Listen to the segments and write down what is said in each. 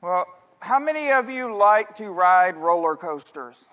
Well, how many of you like to ride roller coasters?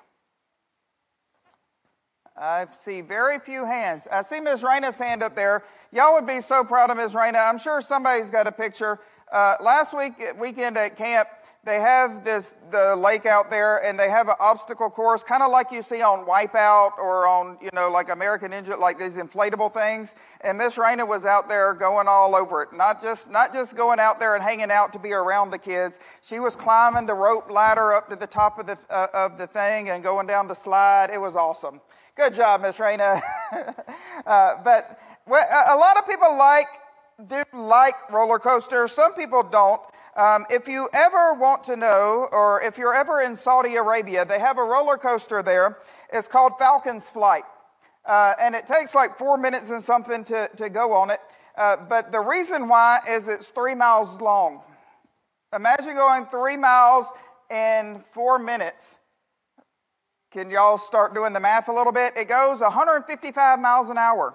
I see very few hands. I see Ms. Raina's hand up there. Y'all would be so proud of Ms. Raina. I'm sure somebody's got a picture. Last weekend at camp, they have the lake out there, and they have an obstacle course, kind of like you see on Wipeout or on, like American Ninja, like these inflatable things. And Miss Raina was out there going all over it, not just going out there and hanging out to be around the kids. She was climbing the rope ladder up to the top of the thing and going down the slide. It was awesome. Good job, Miss Raina. But a lot of people do like roller coasters. Some people don't. If you ever want to know, or if you're ever in Saudi Arabia, they have a roller coaster there. It's called Falcon's Flight. And it takes like 4 minutes and something to go on it. But the reason why is it's 3 miles long. Imagine going 3 miles in 4 minutes. Can y'all start doing the math a little bit? It goes 155 miles an hour.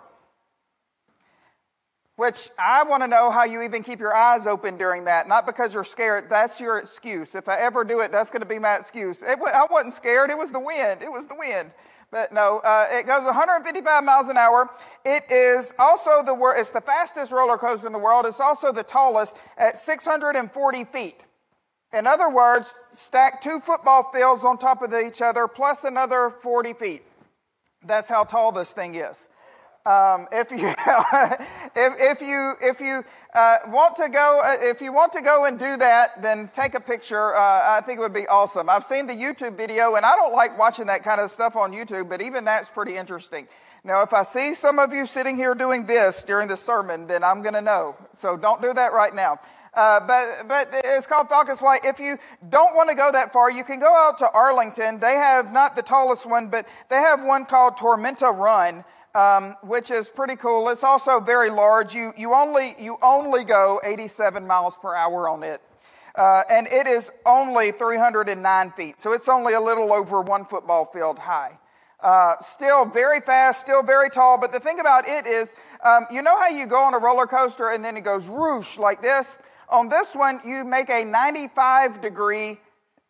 Which I want to know how you even keep your eyes open during that. Not because you're scared. That's your excuse. If I ever do it, that's going to be my excuse. I wasn't scared. It was the wind. It was the wind. But no, it goes 155 miles an hour. It is also it's the fastest roller coaster in the world. It's also the tallest at 640 feet. In other words, stack 2 football fields on top of each other plus another 40 feet. That's how tall this thing is. If you want to go and do that, then take a picture. I think it would be awesome. I've seen the YouTube video, and I don't like watching that kind of stuff on YouTube, but even that's pretty interesting. Now, if I see some of you sitting here doing this during the sermon, then I'm going to know. So don't do that right now. But it's called Falcon's Flight. If you don't want to go that far, you can go out to Arlington. They have not the tallest one, but they have one called Tormenta Run, which is pretty cool. It's also very large. You only go 87 miles per hour on it. And it is only 309 feet. So it's only a little over 1 football field high. Still very fast, still very tall. But the thing about it is, you know how you go on a roller coaster and then it goes whoosh like this? On this one, you make a 95 degree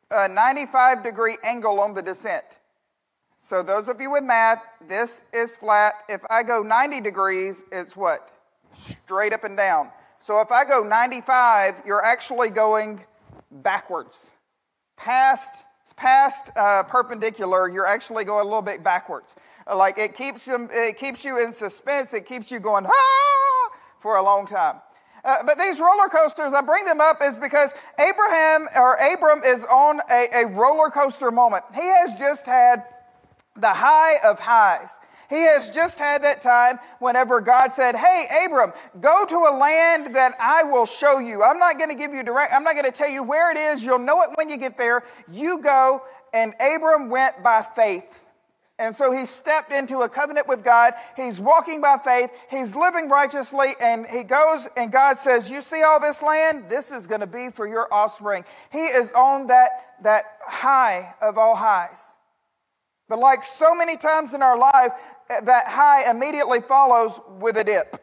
angle on the descent. So those of you with math, this is flat. If I go 90 degrees, it's what? Straight up and down. So if I go 95, you're actually going backwards. Past perpendicular, you're actually going a little bit backwards. Like it keeps you in suspense. It keeps you going for a long time. But these roller coasters, I bring them up is because Abram is on a roller coaster moment. He has just had the high of highs. He has just had that time whenever God said, hey, Abram, go to a land that I will show you. I'm not going to give you I'm not going to tell you where it is. You'll know it when you get there. You go. And Abram went by faith. And so he stepped into a covenant with God. He's walking by faith. He's living righteously. And he goes and God says, you see all this land? This is going to be for your offspring. He is on that high of all highs. But like so many times in our life, that high immediately follows with a dip.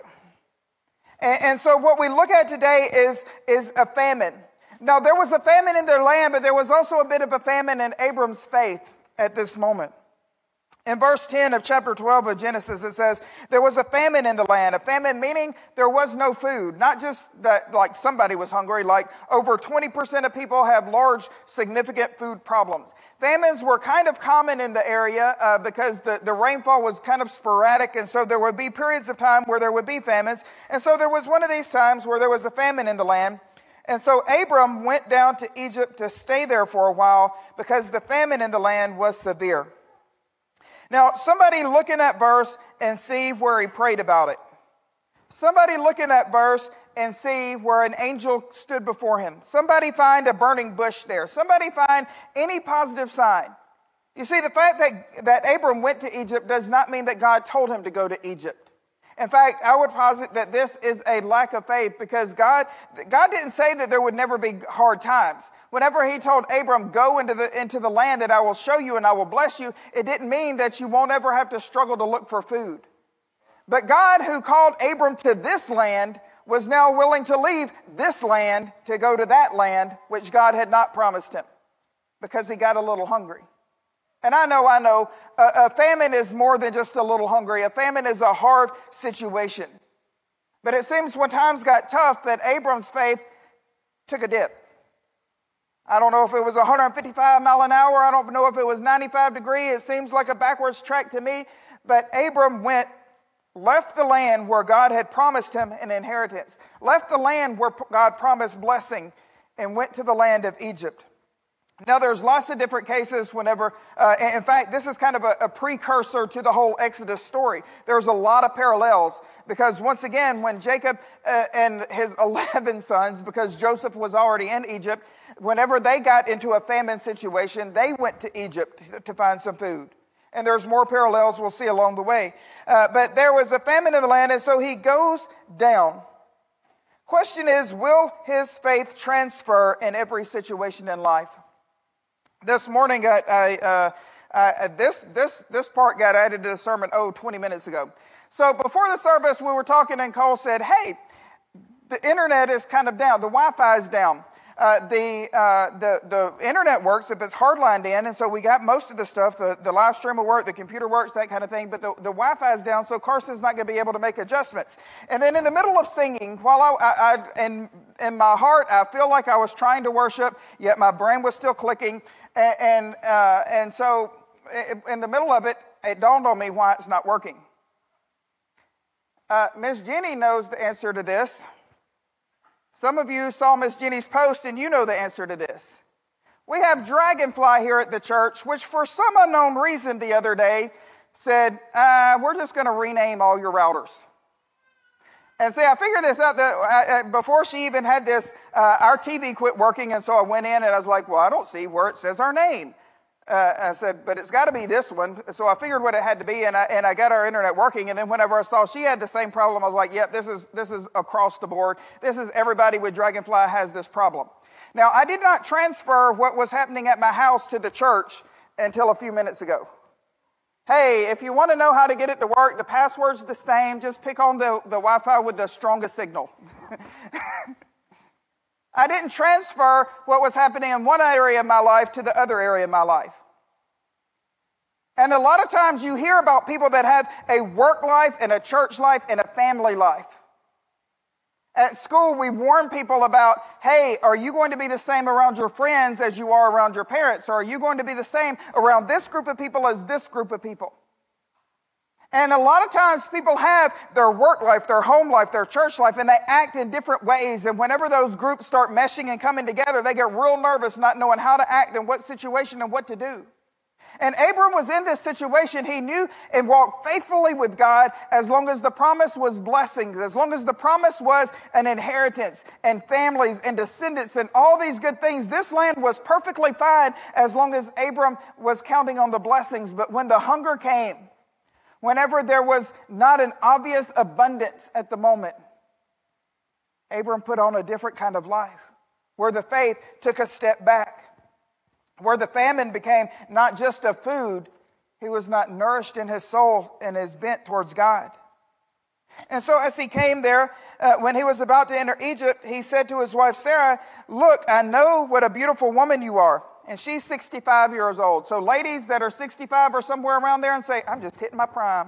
And so what we look at today is a famine. Now, there was a famine in their land, but there was also a bit of a famine in Abram's faith at this moment. In verse 10 of chapter 12 of Genesis, it says, there was a famine in the land. A famine meaning there was no food. Not just that like somebody was hungry, like over 20% of people have large, significant food problems. Famines were kind of common in the area because the rainfall was kind of sporadic, and so there would be periods of time where there would be famines. And so there was one of these times where there was a famine in the land. And so Abram went down to Egypt to stay there for a while because the famine in the land was severe. Now, somebody look in that verse and see where he prayed about it. Somebody look in that verse and see where an angel stood before him. Somebody find a burning bush there. Somebody find any positive sign. You see, the fact that Abram went to Egypt does not mean that God told him to go to Egypt. In fact, I would posit that this is a lack of faith because God didn't say that there would never be hard times. Whenever he told Abram, go into the land that I will show you and I will bless you, it didn't mean that you won't ever have to struggle to look for food. But God, who called Abram to this land, was now willing to leave this land to go to that land which God had not promised him because he got a little hungry. And I know, a famine is more than just a little hungry. A famine is a hard situation. But it seems when times got tough that Abram's faith took a dip. I don't know if it was 155 mile an hour. I don't know if it was 95 degrees. It seems like a backwards track to me. But Abram left the land where God had promised him an inheritance, left the land where God promised blessing, and went to the land of Egypt. Now, there's lots of different cases whenever, in fact, this is kind of a precursor to the whole Exodus story. There's a lot of parallels because once again, when Jacob and his 11 sons, because Joseph was already in Egypt, whenever they got into a famine situation, they went to Egypt to find some food. And there's more parallels we'll see along the way. But there was a famine in the land, and so he goes down. Question is, will his faith transfer in every situation in life? This morning, this part got added to the sermon, 20 minutes ago. So before the service, we were talking, and Cole said, hey, the internet is kind of down. The Wi-Fi is down. The internet works if it's hardlined in, and so we got most of the stuff. The live stream will work, the computer works, that kind of thing, but the Wi-Fi is down, so Carson's not going to be able to make adjustments. And then in the middle of singing, while in my heart, I feel like I was trying to worship, yet my brain was still clicking. And so in the middle of it, it dawned on me why it's not working. Miss Jenny knows the answer to this. Some of you saw Miss Jenny's post and you know the answer to this. We have Dragonfly here at the church, which for some unknown reason the other day said, we're just going to rename all your routers. And see, I figured this out that before she even had this, our TV quit working, and so I went in and I was like, well, I don't see where it says our name. I said, but it's got to be this one. So I figured what it had to be, and I got our internet working. And then whenever I saw she had the same problem, I was like, yep, this is across the board. This is everybody with Dragonfly has this problem. Now, I did not transfer what was happening at my house to the church until a few minutes ago. Hey, if you want to know how to get it to work, the password's the same. Just pick on the Wi-Fi with the strongest signal. I didn't transfer what was happening in one area of my life to the other area of my life. And a lot of times you hear about people that have a work life and a church life and a family life. At school, we warn people about, hey, are you going to be the same around your friends as you are around your parents? Or are you going to be the same around this group of people as this group of people? And a lot of times people have their work life, their home life, their church life, and they act in different ways. And whenever those groups start meshing and coming together, they get real nervous not knowing how to act in what situation and what to do. And Abram was in this situation. He knew and walked faithfully with God as long as the promise was blessings, as long as the promise was an inheritance and families and descendants and all these good things. This land was perfectly fine as long as Abram was counting on the blessings. But when the hunger came, whenever there was not an obvious abundance at the moment, Abram put on a different kind of life where the faith took a step back. Where the famine became not just of food, he was not nourished in his soul and his bent towards God. And so as he came there, when he was about to enter Egypt, he said to his wife Sarah, look, I know what a beautiful woman you are. And she's 65 years old. So ladies that are 65 or somewhere around there and say, I'm just hitting my prime.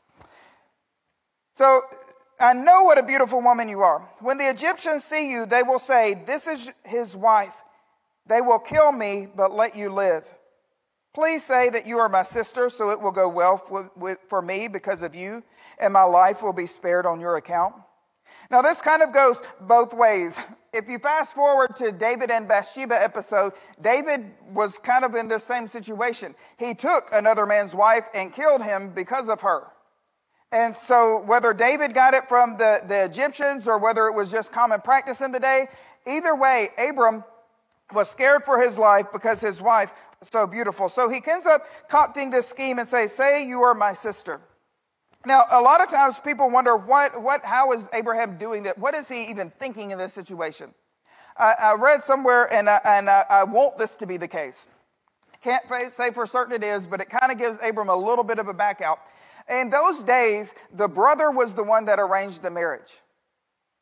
So I know what a beautiful woman you are. When the Egyptians see you, they will say, this is his wife. They will kill me, but let you live. Please say that you are my sister, so it will go well for me because of you, and my life will be spared on your account. Now, this kind of goes both ways. If you fast forward to David and Bathsheba episode, David was kind of in this same situation. He took another man's wife and killed him because of her. And so whether David got it from the Egyptians or whether it was just common practice in the day, either way, Abram was scared for his life because his wife was so beautiful. So he ends up concocting this scheme and say you are my sister. Now, a lot of times people wonder how is Abraham doing that? What is he even thinking in this situation? I read somewhere, and I want this to be the case. Can't say for certain it is, but it kind of gives Abram a little bit of a back out. In those days, the brother was the one that arranged the marriage.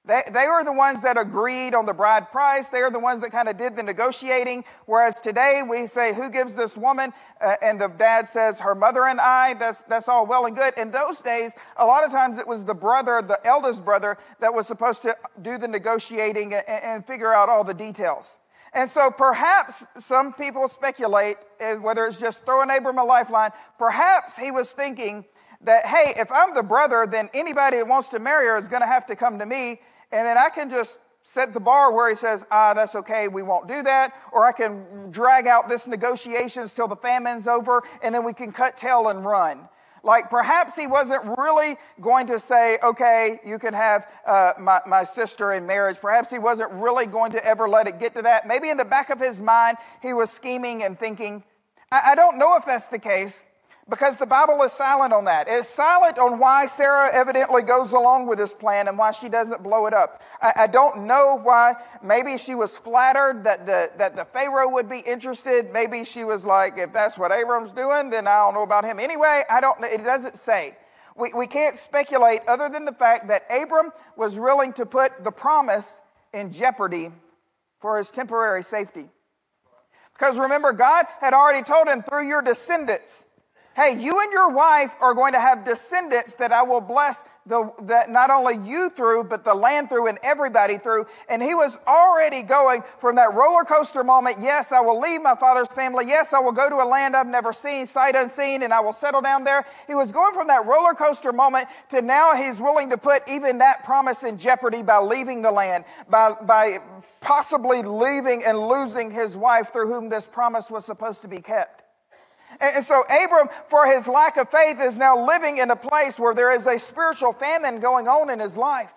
They were the ones that agreed on the bride price. They are the ones that kind of did the negotiating. Whereas today we say, who gives this woman? And the dad says, her mother and I. That's all well and good. In those days, a lot of times it was the brother, the eldest brother, that was supposed to do the negotiating and figure out all the details. And so perhaps some people speculate, whether it's just throwing Abram a lifeline, perhaps he was thinking that, hey, if I'm the brother, then anybody that wants to marry her is going to have to come to me. And then I can just set the bar where he says, that's okay, we won't do that. Or I can drag out this negotiations till the famine's over, and then we can cut tail and run. Like perhaps he wasn't really going to say, okay, you can have my sister in marriage. Perhaps he wasn't really going to ever let it get to that. Maybe in the back of his mind, he was scheming and thinking. I don't know if that's the case, because the Bible is silent on that. It's silent on why Sarah evidently goes along with this plan and why she doesn't blow it up. I don't know why. Maybe she was flattered that the Pharaoh would be interested. Maybe she was like, if that's what Abram's doing, then I don't know about him anyway. I don't know. It doesn't say. We can't speculate other than the fact that Abram was willing to put the promise in jeopardy for his temporary safety. Because remember, God had already told him through your descendants, hey, you and your wife are going to have descendants that I will bless that not only you through, but the land through and everybody through. And he was already going from that roller coaster moment. Yes, I will leave my father's family. Yes, I will go to a land I've never seen, sight unseen, and I will settle down there. He was going from that roller coaster moment to now he's willing to put even that promise in jeopardy by leaving the land, by possibly leaving and losing his wife through whom this promise was supposed to be kept. And so Abram, for his lack of faith, is now living in a place where there is a spiritual famine going on in his life.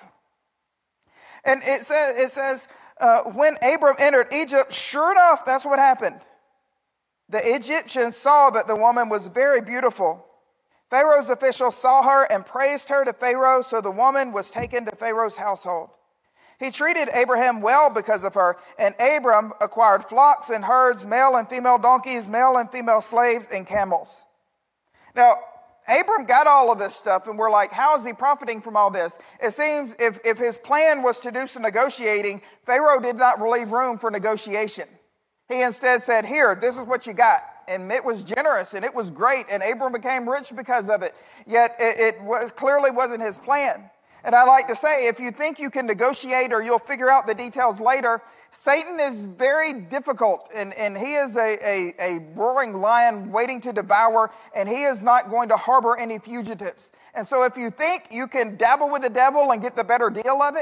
And it says, when Abram entered Egypt, sure enough, that's what happened. The Egyptians saw that the woman was very beautiful. Pharaoh's officials saw her and praised her to Pharaoh, so the woman was taken to Pharaoh's household. He treated Abraham well because of her, and Abram acquired flocks and herds, male and female donkeys, male and female slaves, and camels. Now, Abram got all of this stuff, and we're like, how is he profiting from all this? It seems if his plan was to do some negotiating, Pharaoh did not leave room for negotiation. He instead said, here, this is what you got. And it was generous, and it was great, and Abram became rich because of it. Yet it clearly wasn't his plan. And I like to say, if you think you can negotiate or you'll figure out the details later, Satan is very difficult, and he is a roaring lion waiting to devour, and he is not going to harbor any fugitives. And so if you think you can dabble with the devil and get the better deal of it,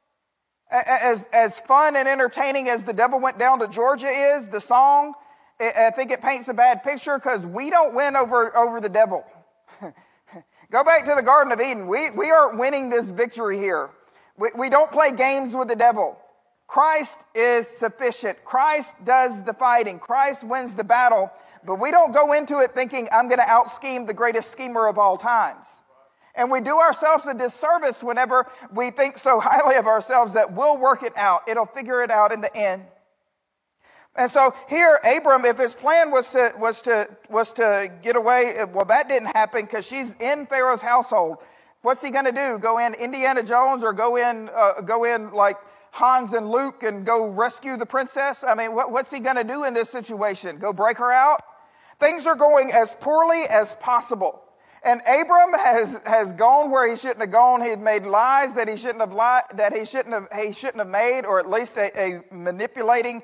as fun and entertaining as The Devil Went Down to Georgia is, the song, I think it paints a bad picture because we don't win over the devil. Go back to the Garden of Eden. We aren't winning this victory here. We don't play games with the devil. Christ is sufficient. Christ does the fighting. Christ wins the battle. But we don't go into it thinking, I'm going to out-scheme the greatest schemer of all times. And we do ourselves a disservice whenever we think so highly of ourselves that we'll work it out. It'll figure it out in the end. And so here, Abram, if his plan was to get away, well, that didn't happen because she's in Pharaoh's household. What's he going to do? Go in Indiana Jones or go in like Hans and Luke and go rescue the princess? I mean, what's he going to do in this situation? Go break her out? Things are going as poorly as possible. And Abram has gone where he shouldn't have gone. He had made lies that he shouldn't have made, or at least a manipulating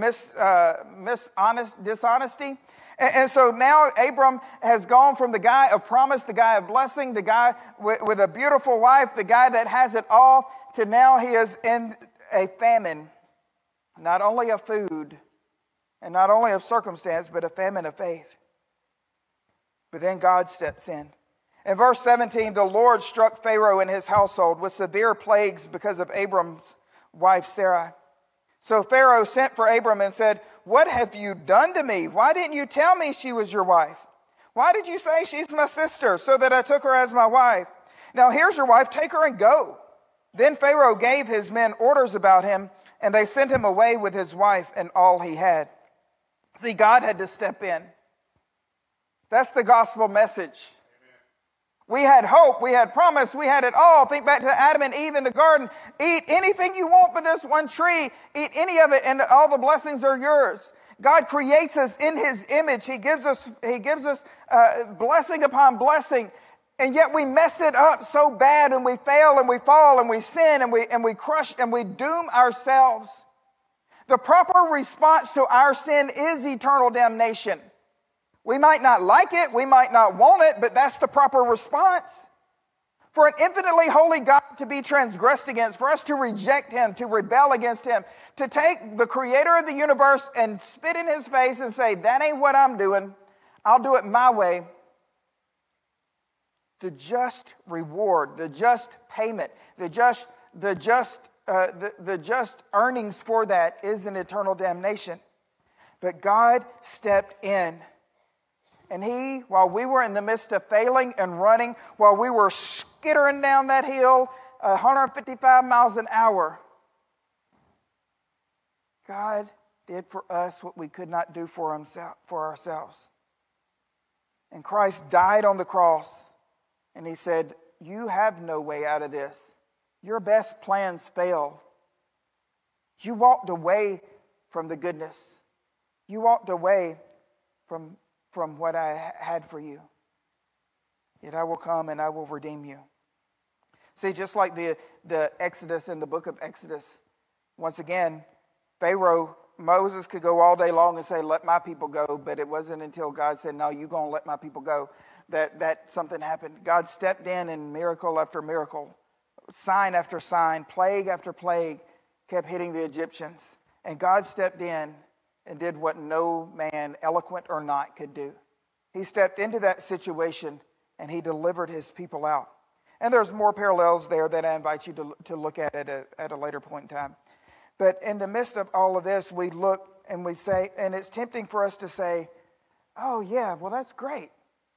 dishonesty. And so now Abram has gone from the guy of promise, the guy of blessing, the guy with a beautiful wife, the guy that has it all, to now he is in a famine, not only of food and not only of circumstance, but a famine of faith. But then God steps in. In verse 17, the Lord struck Pharaoh and his household with severe plagues because of Abram's wife Sarah. So Pharaoh sent for Abram and said, what have you done to me? Why didn't you tell me she was your wife? Why did you say she's my sister so that I took her as my wife? Now here's your wife, take her and go. Then Pharaoh gave his men orders about him, and they sent him away with his wife and all he had. See, God had to step in. That's the gospel message. We had hope, we had promise, we had it all. Think back to Adam and Eve in the garden. Eat anything you want but this one tree. Eat any of it and all the blessings are yours. God creates us in His image. He gives us blessing upon blessing. And yet we mess it up so bad, and we fail and we fall and we sin and we crush and we doom ourselves. The proper response to our sin is eternal damnation. We might not like it, we might not want it, but that's the proper response. For an infinitely holy God to be transgressed against, for us to reject Him, to rebel against Him, to take the creator of the universe and spit in His face and say, that ain't what I'm doing, I'll do it my way. The just reward, the just payment, the just earnings for that is an eternal damnation. But God stepped in. And He, while we were in the midst of failing and running, while we were skittering down that hill 155 miles an hour, God did for us what we could not do for ourselves. And Christ died on the cross, and He said, you have no way out of this. Your best plans fail. You walked away from the goodness. You walked away from what I had for you. Yet I will come and I will redeem you. See, just like the Exodus in the book of Exodus, once again, Moses could go all day long and say, let my people go, but it wasn't until God said, no, you're going to let my people go, that something happened. God stepped in miracle after miracle, sign after sign, plague after plague kept hitting the Egyptians. And God stepped in and did what no man, eloquent or not, could do. He stepped into that situation and He delivered His people out. And there's more parallels there that I invite you to look at a later point in time. But in the midst of all of this, we look and we say, and it's tempting for us to say, oh yeah, well that's great.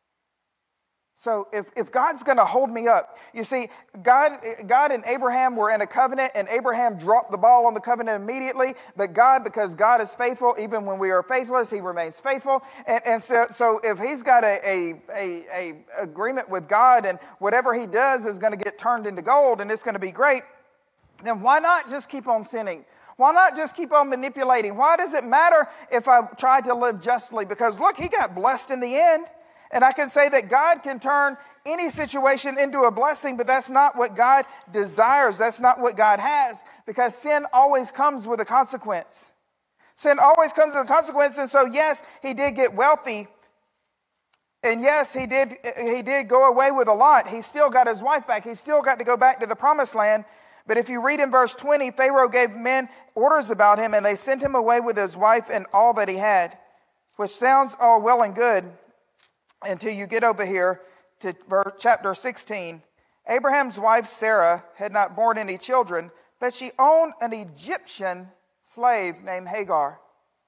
So if God's going to hold me up, you see, God and Abraham were in a covenant, and Abraham dropped the ball on the covenant immediately. But God, because God is faithful, even when we are faithless, He remains faithful. And so if He's got a agreement with God, and whatever He does is going to get turned into gold, and it's going to be great, then why not just keep on sinning? Why not just keep on manipulating? Why does it matter if I try to live justly? Because look, he got blessed in the end. And I can say that God can turn any situation into a blessing, but that's not what God desires. That's not what God has, because sin always comes with a consequence. Sin always comes with a consequence. And so, yes, he did get wealthy. And yes, he did go away with a lot. He still got his wife back. He still got to go back to the promised land. But if you read in verse 20, Pharaoh gave men orders about him, and they sent him away with his wife and all that he had, which sounds all well and good, until you get over here to chapter 16. Abraham's wife Sarah had not borne any children, but she owned an Egyptian slave named Hagar.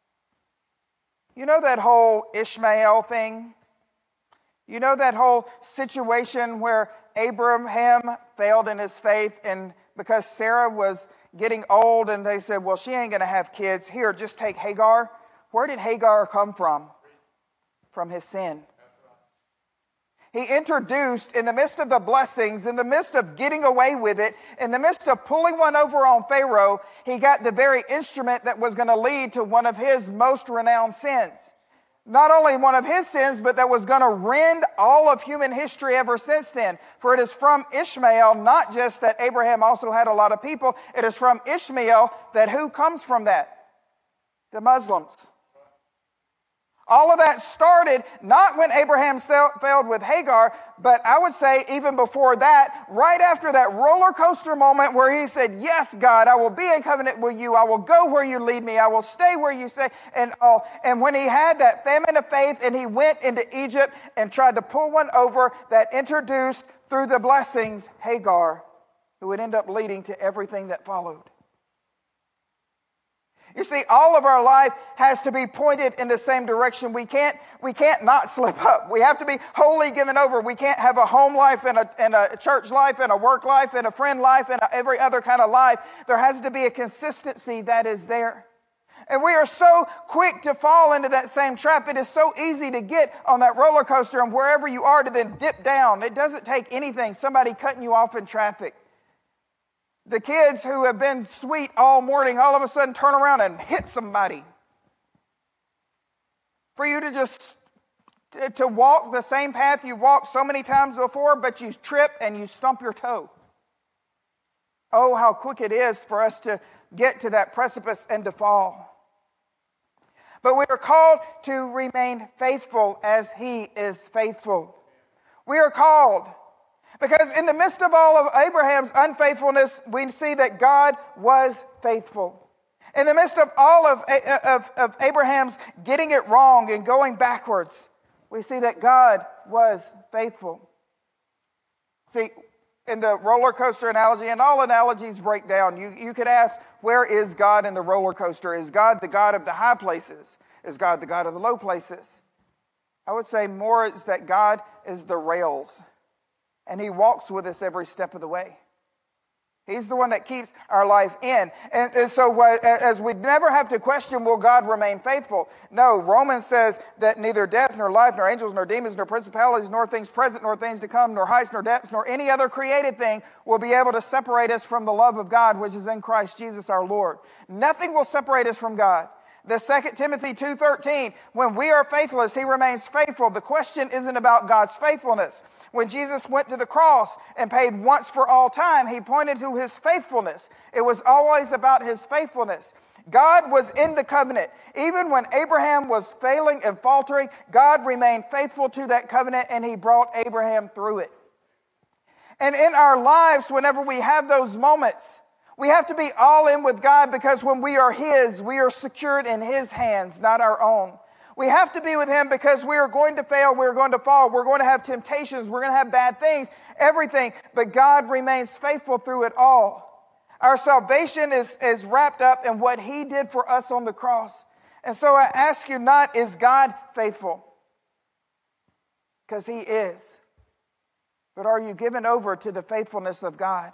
You know that whole Ishmael thing? You know that whole situation where Abraham failed in his faith, and because Sarah was getting old and they said, well, she ain't going to have kids. Here, just take Hagar. Where did Hagar come from? From his sin. He introduced, in the midst of the blessings, in the midst of getting away with it, in the midst of pulling one over on Pharaoh, he got the very instrument that was going to lead to one of his most renowned sins. Not only one of his sins, but that was going to rend all of human history ever since then. For it is from Ishmael, not just that Abraham also had a lot of people, it is from Ishmael that who comes from that? The Muslims. All of that started not when Abraham failed with Hagar, but I would say even before that, right after that roller coaster moment where he said, yes, God, I will be in covenant with you. I will go where you lead me. I will stay where you say. And when he had that famine of faith and he went into Egypt and tried to pull one over that introduced through the blessings Hagar, who would end up leading to everything that followed. You see, all of our life has to be pointed in the same direction. We can't not slip up. We have to be wholly given over. We can't have a home life and a church life and a work life and a friend life and every other kind of life. There has to be a consistency that is there. And we are so quick to fall into that same trap. It is so easy to get on that roller coaster and wherever you are to then dip down. It doesn't take anything, somebody cutting you off in traffic. The kids who have been sweet all morning all of a sudden turn around and hit somebody. For you to just to walk the same path you've walked so many times before, but you trip and you stump your toe. Oh, how quick it is for us to get to that precipice and to fall. But we are called to remain faithful as He is faithful. We are called because in the midst of all of Abraham's unfaithfulness, we see that God was faithful. In the midst of all of Abraham's getting it wrong and going backwards, we see that God was faithful. See, in the roller coaster analogy, and all analogies break down, you could ask, where is God in the roller coaster? Is God the God of the high places? Is God the God of the low places? I would say more is that God is the rails, and He walks with us every step of the way. He's the one that keeps our life in. And so as we never have to question, will God remain faithful? No, Romans says that neither death, nor life, nor angels, nor demons, nor principalities, nor things present, nor things to come, nor heights, nor depths, nor any other created thing will be able to separate us from the love of God, which is in Christ Jesus our Lord. Nothing will separate us from God. The 2 Timothy 2:13, when we are faithless, He remains faithful. The question isn't about God's faithfulness. When Jesus went to the cross and paid once for all time, He pointed to His faithfulness. It was always about His faithfulness. God was in the covenant. Even when Abraham was failing and faltering, God remained faithful to that covenant, and He brought Abraham through it. And in our lives, whenever we have those moments, we have to be all in with God, because when we are His, we are secured in His hands, not our own. We have to be with Him because we are going to fail, we're going to fall, we're going to have temptations, we're going to have bad things, everything. But God remains faithful through it all. Our salvation is wrapped up in what He did for us on the cross. And so I ask you not, is God faithful? Because He is. But are you given over to the faithfulness of God?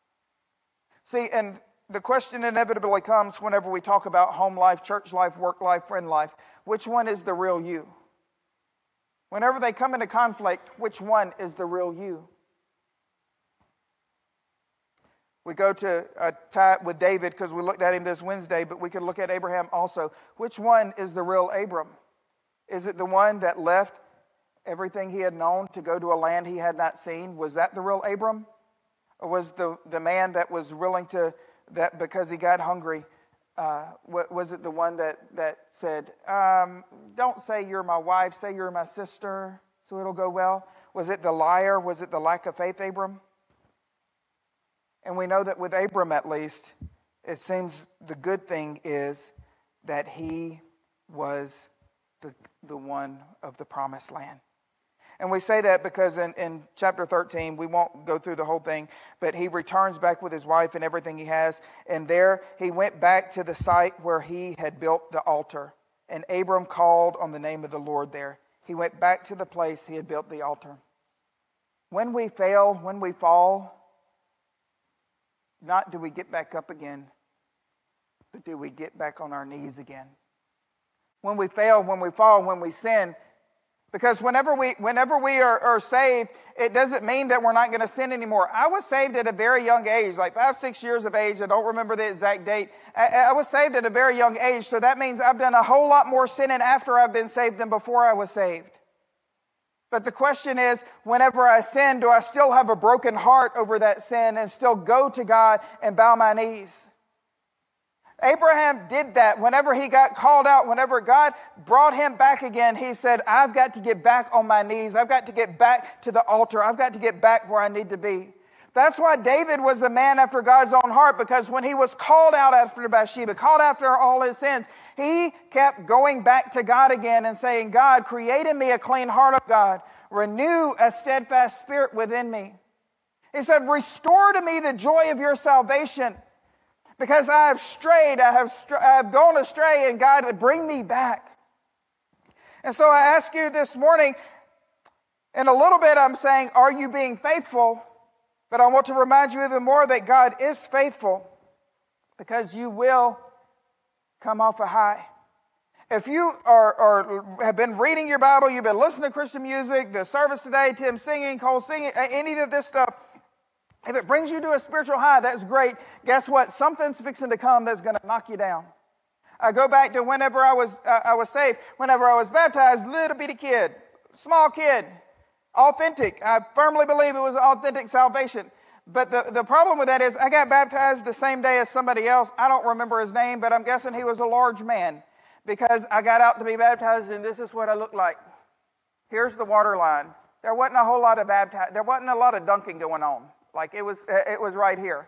See, and the question inevitably comes whenever we talk about home life, church life, work life, friend life. Which one is the real you? Whenever they come into conflict, which one is the real you? We go to tie it with David because we looked at him this Wednesday, but we could look at Abraham also. Which one is the real Abram? Is it the one that left everything he had known to go to a land he had not seen? Was that the real Abram? Or was the man that was willing to, that because he got hungry, was it the one that said, don't say you're my wife, say you're my sister, so it'll go well? Was it the liar? Was it the lack of faith, Abram? And we know that with Abram, at least, it seems the good thing is that he was the one of the promised land. And we say that because in chapter 13, we won't go through the whole thing, but he returns back with his wife and everything he has. And there he went back to the site where he had built the altar. And Abram called on the name of the Lord there. He went back to the place he had built the altar. When we fail, when we fall, not do we get back up again, but do we get back on our knees again? When we fail, when we fall, when we sin, because whenever we are saved, it doesn't mean that we're not going to sin anymore. I was saved at a very young age, like 5-6 years of age. I don't remember the exact date. I was saved at a very young age, so that means I've done a whole lot more sinning after I've been saved than before I was saved. But the question is, whenever I sin, do I still have a broken heart over that sin and still go to God and bow my knees? Abraham did that. Whenever he got called out, whenever God brought him back again, he said, I've got to get back on my knees. I've got to get back to the altar. I've got to get back where I need to be. That's why David was a man after God's own heart, because when he was called out after Bathsheba, called after all his sins, he kept going back to God again and saying, God, create in me a clean heart, of God. Renew a steadfast spirit within me. He said, restore to me the joy of your salvation. Because I have strayed, I have gone astray, and God would bring me back. And so I ask you this morning, in a little bit I'm saying, are you being faithful? But I want to remind you even more that God is faithful, because you will come off a high. If you have been reading your Bible, you've been listening to Christian music, the service today, Tim singing, Cole singing, any of this stuff, if it brings you to a spiritual high, that's great. Guess what? Something's fixing to come that's going to knock you down. I go back to whenever I was saved, whenever I was baptized, little bitty kid, small kid, authentic. I firmly believe it was authentic salvation. But the problem with that is I got baptized the same day as somebody else. I don't remember his name, but I'm guessing he was a large man because I got out to be baptized, and this is what I looked like. Here's the water line. There wasn't a whole lot of there wasn't a lot of dunking going on. Like it was right here.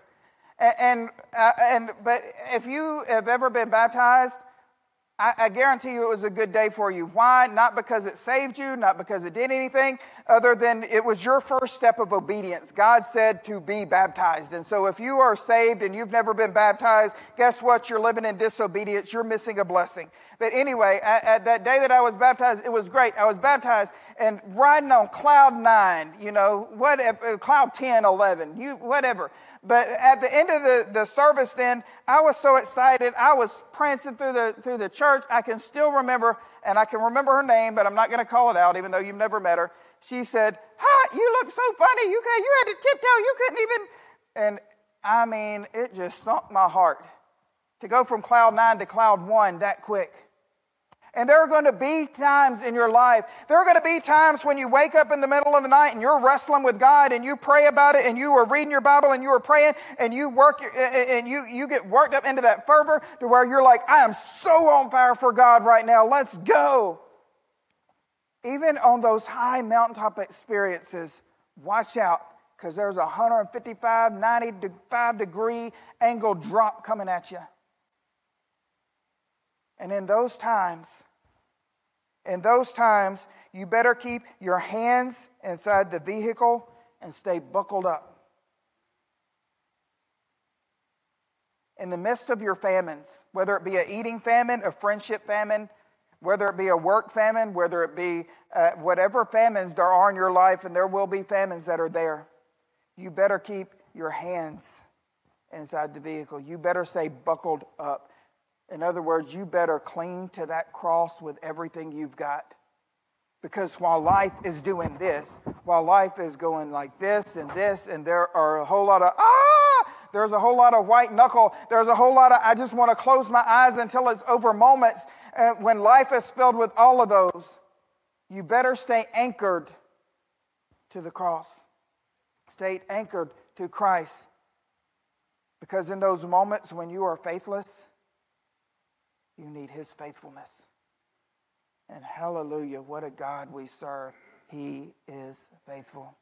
But if you have ever been baptized, I guarantee you it was a good day for you. Why? Not because it saved you, not because it did anything, other than it was your first step of obedience. God said to be baptized. And so if you are saved and you've never been baptized, guess what? You're living in disobedience. You're missing a blessing. But anyway, at that day that I was baptized, it was great. I was baptized and riding on cloud 9, whatever, cloud 10, 11, whatever. But at the end of the service then, I was so excited. I was prancing through the church. I can still remember, and I can remember her name, but I'm not going to call it out, even though you've never met her. She said, "Hi, you look so funny. You had to tiptoe. You couldn't even..." And I mean, it just sunk my heart to go from cloud 9 to cloud 1 that quick. And there are going to be times in your life, there are going to be times when you wake up in the middle of the night and you're wrestling with God and you pray about it and you are reading your Bible and you are praying and you get worked up into that fervor to where you're like, I am so on fire for God right now. Let's go. Even on those high mountaintop experiences, watch out because there's a 155, 95 degree angle drop coming at you. And in those times, you better keep your hands inside the vehicle and stay buckled up. In the midst of your famines, whether it be an eating famine, a friendship famine, whether it be a work famine, whether it be whatever famines there are in your life, and there will be famines that are there, you better keep your hands inside the vehicle. You better stay buckled up. In other words, you better cling to that cross with everything you've got. Because while life is doing this, while life is going like this, and there are a whole lot of, there's a whole lot of white knuckle, there's a whole lot of, I just want to close my eyes until it's over moments. When life is filled with all of those, you better stay anchored to the cross. Stay anchored to Christ. Because in those moments when you are faithless, you need His faithfulness. And hallelujah, what a God we serve. He is faithful.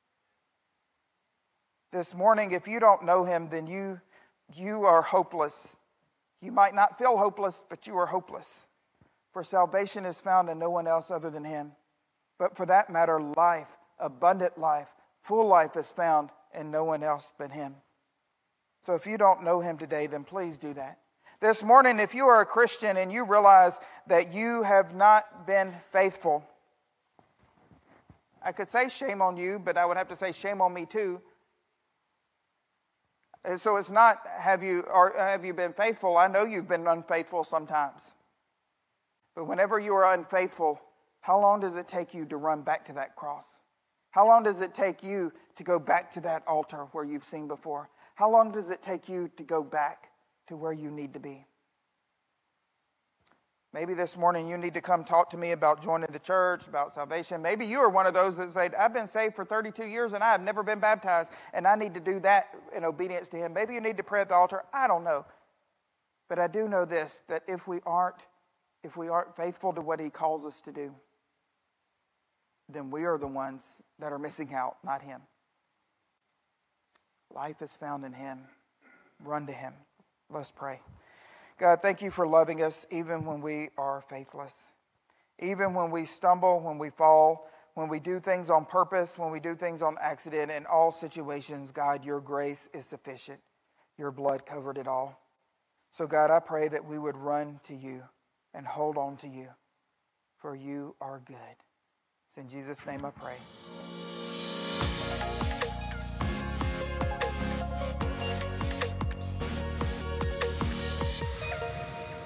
This morning, if you don't know Him, then you are hopeless. You might not feel hopeless, but you are hopeless. For salvation is found in no one else other than Him. But for that matter, life, abundant life, full life is found in no one else but Him. So if you don't know Him today, then please do that. This morning, if you are a Christian and you realize that you have not been faithful, I could say shame on you, but I would have to say shame on me too. And so it's not have you been faithful. I know you've been unfaithful sometimes. But whenever you are unfaithful, how long does it take you to run back to that cross? How long does it take you to go back to that altar where you've seen before? How long does it take you to go back to where you need to be? Maybe this morning you need to come talk to me about joining the church, about salvation. Maybe you are one of those that say, I've been saved for 32 years and I have never been baptized and I need to do that in obedience to Him. Maybe you need to pray at the altar. I don't know. But I do know this, that if we aren't faithful to what He calls us to do, then we are the ones that are missing out, not Him. Life is found in Him. Run to Him. Let's pray. God, thank You for loving us even when we are faithless. Even when we stumble, when we fall, when we do things on purpose, when we do things on accident, in all situations, God, Your grace is sufficient. Your blood covered it all. So God, I pray that we would run to You and hold on to You, for You are good. It's in Jesus' name I pray.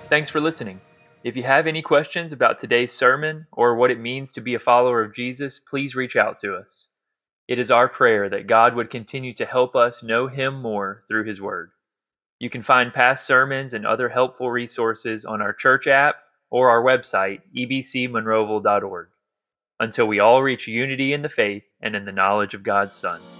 Thanks for listening. If you have any questions about today's sermon or what it means to be a follower of Jesus, please reach out to us. It is our prayer that God would continue to help us know Him more through His Word. You can find past sermons and other helpful resources on our church app or our website, ebcmonroeville.org. Until we all reach unity in the faith and in the knowledge of God's Son.